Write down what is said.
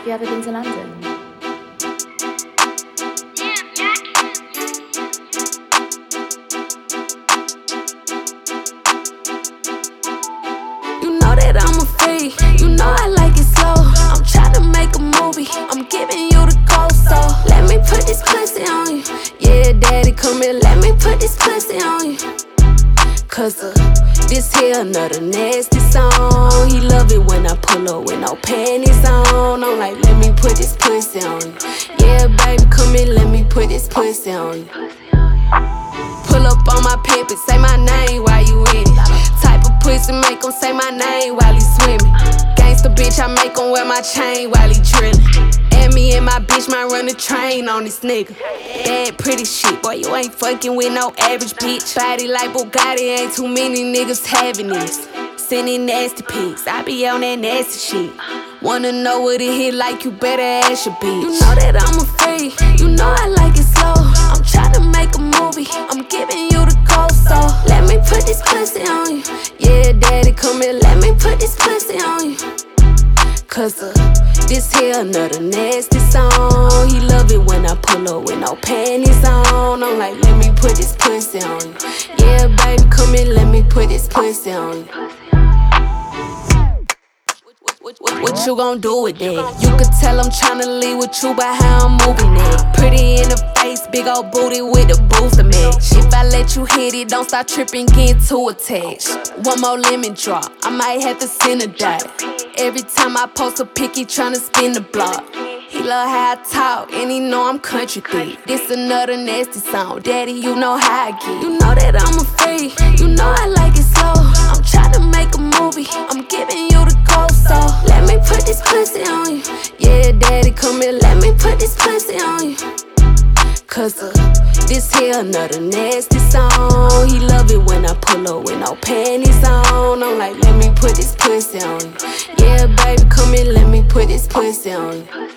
you ever been to London? You know that I'm a freak, you know I like it slow. I'm tryna make a movie, I'm giving you the code, so let me put this pussy on you. Yeah, daddy, come here, let me put this pussy on you. Cause this here another nasty song. He love it when I pull up with no panties on. I'm like, let me put this pussy on you. Yeah, baby, come here, let me put this pussy on you. Pull up on my pimp and say my name while you in it. Type of pussy make him say my name while he swimming. Gangsta bitch, I make him wear my chain while he drilling. And me and my bitch might run the train on this nigga. Bad pretty shit, boy, you ain't fucking with no average bitch. Body like Bugatti, ain't too many niggas having this. Sending nasty pics, I be on that nasty shit. Wanna know what it hit like, you better ask your bitch. You know that I'm a freak, you know I like it slow. I'm tryna make a movie, I'm giving you the code, so let me put this pussy on you. Yeah, daddy, come here, let me put this pussy on you. Cause this here another nasty song. He love it when I pull up with no panties on. I'm like, let me put this pussy on you. Yeah, baby, come here, let me put this pussy on you. What you gon' do with that? You could tell I'm tryna leave with you by how I'm moving it. Pretty in the face, big old booty with a booster match. If I let you hit it, don't start tripping, get too attached. One more lemon drop, I might have to send a dot. Every time I post a pic, he tryna spin the block. He love how I talk, and he know I'm country thick. This another nasty song, daddy, you know how I get. You know that I'm a freak, you know I like it slow. I'm tryna make a movie, I'm giving you the code, so let me put this pussy on you. Yeah, daddy, come here, let me put this pussy on you. Cause this here another nasty song. He love it when I pull up with no panties on. I'm like, let me put this pussy on you. Yeah, baby, come here, let me put this pussy on you.